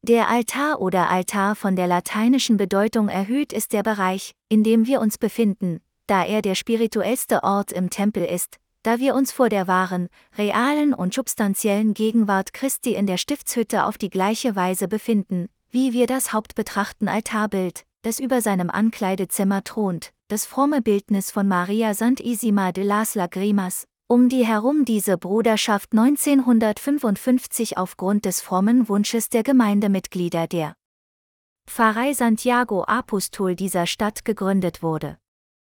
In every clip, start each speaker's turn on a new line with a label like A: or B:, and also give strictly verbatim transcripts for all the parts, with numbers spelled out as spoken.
A: Der Altar oder Altar von der lateinischen Bedeutung erhöht ist der Bereich, in dem wir uns befinden, da er der spirituellste Ort im Tempel ist, da wir uns vor der wahren, realen und substanziellen Gegenwart Christi in der Stiftshütte auf die gleiche Weise befinden, wie wir das Haupt betrachten Altarbild, das über seinem Ankleidezimmer thront, das fromme Bildnis von Maria Santissima de las Lágrimas, um die herum diese Bruderschaft neunzehnhundertfünfundfünfzig aufgrund des frommen Wunsches der Gemeindemitglieder der Pfarrei Santiago Apostol dieser Stadt gegründet wurde.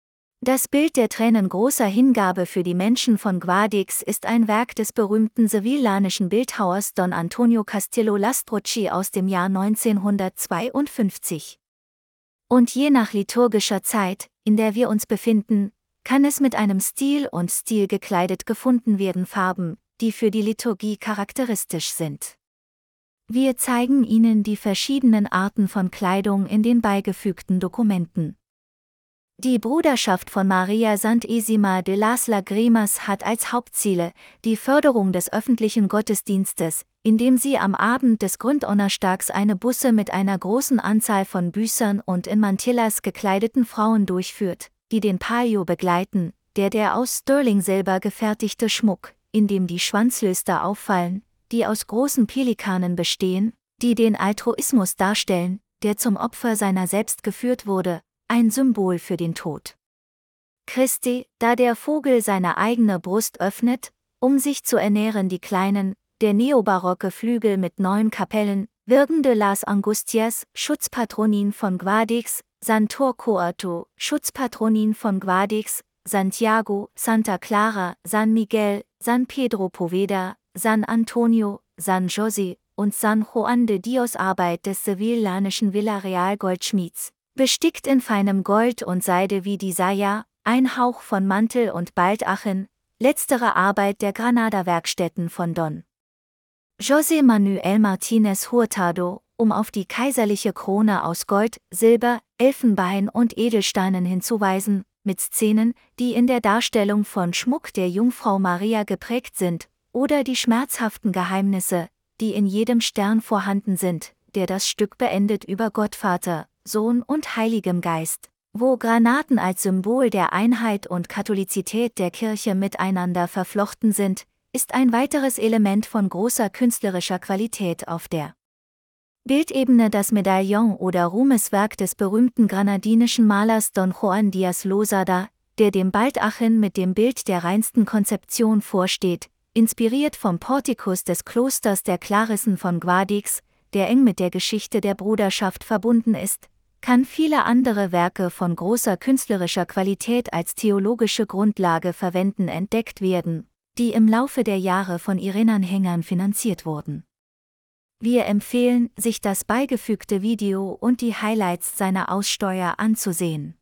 A: Das Bild der Tränen großer Hingabe für die Menschen von Guadix ist ein Werk des berühmten sevillanischen Bildhauers Don Antonio Castillo Lastrucci aus dem Jahr neunzehnhundertzweiundfünfzig. Und je nach liturgischer Zeit, in der wir uns befinden, kann es mit einem Stil und Stil gekleidet gefunden werden Farben, die für die Liturgie charakteristisch sind. Wir zeigen Ihnen die verschiedenen Arten von Kleidung in den beigefügten Dokumenten. Die Bruderschaft von Maria Santissima de las Lágrimas hat als Hauptziele die Förderung des öffentlichen Gottesdienstes, indem sie am Abend des Gründonnerstags eine Busse mit einer großen Anzahl von Büßern und in Mantillas gekleideten Frauen durchführt, die den Palio begleiten, der der aus Sterling-Silber gefertigte Schmuck, in dem die Schwanzlöster auffallen, die aus großen Pelikanen bestehen, die den Altruismus darstellen, der zum Opfer seiner selbst geführt wurde, ein Symbol für den Tod Christi, da der Vogel seine eigene Brust öffnet, um sich zu ernähren. Die kleinen, der neobarocke Flügel mit neun Kapellen, Virgen de las Angustias, Schutzpatronin von Guadix, San Torquato, Schutzpatronin von Guadix, Santiago, Santa Clara, San Miguel, San Pedro Poveda, San Antonio, San José und San Juan de Dios. Arbeit des sevillanischen Villarreal-Goldschmieds, bestickt in feinem Gold und Seide wie die Saya, ein Hauch von Mantel und Baldachen, letztere Arbeit der Granada-Werkstätten von Don José Manuel Martínez Hurtado, um auf die kaiserliche Krone aus Gold, Silber, Elfenbein und Edelsteinen hinzuweisen, mit Szenen, die in der Darstellung von Schmuck der Jungfrau Maria geprägt sind, oder die schmerzhaften Geheimnisse, die in jedem Stern vorhanden sind, der das Stück beendet über Gott Vater, Sohn und Heiligem Geist, wo Granaten als Symbol der Einheit und Katholizität der Kirche miteinander verflochten sind, ist ein weiteres Element von großer künstlerischer Qualität auf der Bildebene. Das Medaillon oder Ruhmeswerk des berühmten granadinischen Malers Don Juan Díaz Losada, der dem Baldachin mit dem Bild der reinsten Konzeption vorsteht, inspiriert vom Portikus des Klosters der Klarissen von Guadix, der eng mit der Geschichte der Bruderschaft verbunden ist, kann viele andere Werke von großer künstlerischer Qualität als theologische Grundlage verwenden entdeckt werden, die im Laufe der Jahre von ihren Anhängern finanziert wurden. Wir empfehlen, sich das beigefügte Video und die Highlights seiner Aussteuer anzusehen.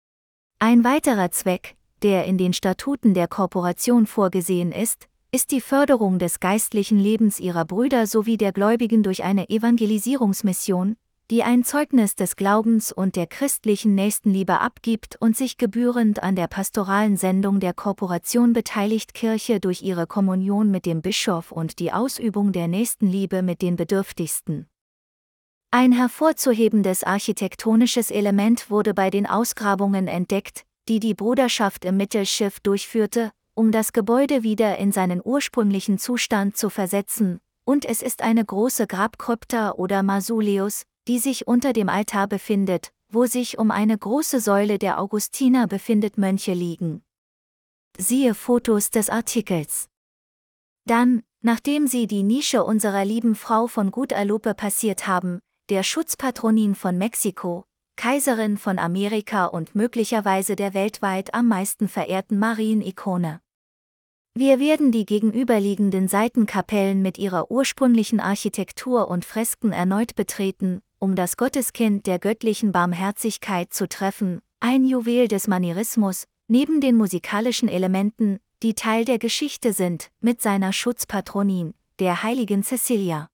A: Ein weiterer Zweck, der in den Statuten der Korporation vorgesehen ist, ist die Förderung des geistlichen Lebens ihrer Brüder sowie der Gläubigen durch eine Evangelisierungsmission, die ein Zeugnis des Glaubens und der christlichen Nächstenliebe abgibt und sich gebührend an der pastoralen Sendung der Korporation beteiligt. Kirche durch ihre Kommunion mit dem Bischof und die Ausübung der Nächstenliebe mit den Bedürftigsten. Ein hervorzuhebendes architektonisches Element wurde bei den Ausgrabungen entdeckt, die die Bruderschaft im Mittelschiff durchführte, um das Gebäude wieder in seinen ursprünglichen Zustand zu versetzen, und es ist eine große Grabkrypta oder Mausoleus, die sich unter dem Altar befindet, wo sich um eine große Säule der Augustiner befindet. Mönche liegen. Siehe Fotos des Artikels. Dann, nachdem sie die Nische unserer lieben Frau von Guadalupe passiert haben, der Schutzpatronin von Mexiko, Kaiserin von Amerika und möglicherweise der weltweit am meisten verehrten Marienikone. Wir werden die gegenüberliegenden Seitenkapellen mit ihrer ursprünglichen Architektur und Fresken erneut betreten, um das Gotteskind der göttlichen Barmherzigkeit zu treffen, ein Juwel des Manierismus, neben den musikalischen Elementen, die Teil der Geschichte sind, mit seiner Schutzpatronin, der heiligen Cecilia.